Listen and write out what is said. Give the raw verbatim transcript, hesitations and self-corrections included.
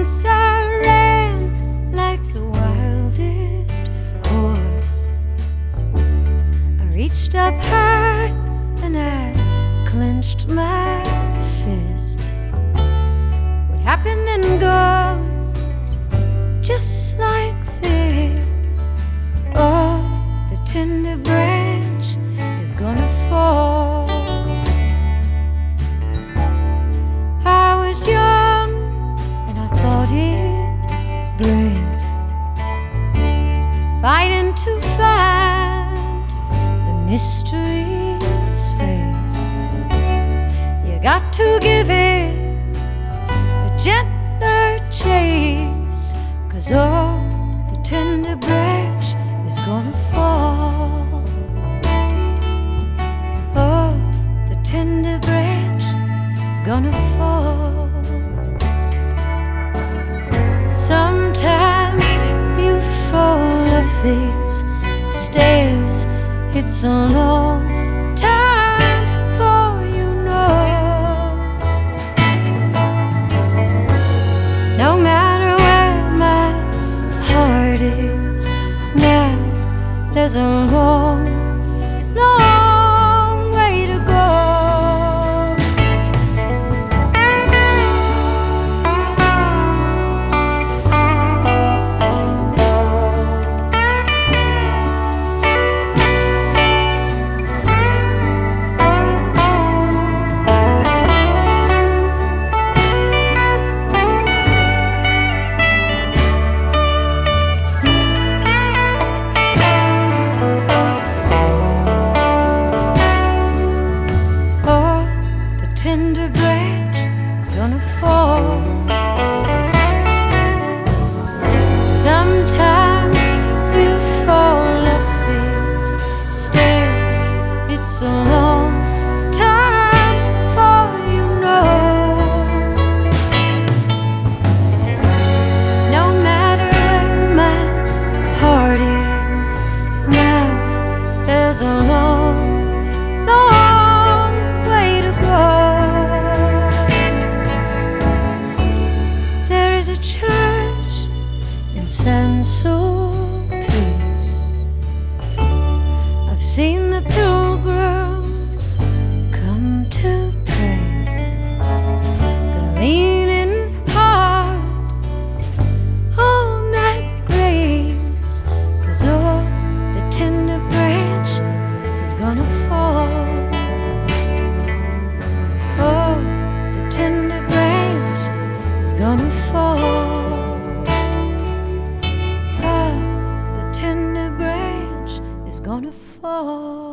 once I ran like the wildest horse. I reached up high and I clenched my fist. What happened then goes just like this. Oh, the tender branch is gonna fall. I was young and I thought it brave, fighting to find the mystery's face. You got to give it a gentler chase, 'cause oh, the tender branch is gonna fall. Oh, the tender branch is gonna fall. Sometimes you fall up these stairs. It's a long time before you know. No matter where my heart is now, there's a long, long way to go. Tender branch is gonna fall. Sometimes you fall up these stairs. It's a long time before you know. No matter where my heart is now, there's a long, long way to go. Sulpice. I've seen the pilgrims come to pray. Gonna lean in hard on that grace, 'cause oh, the tender branch is gonna fall. Oh, the tender branch is gonna fall. Tender branch is gonna fall.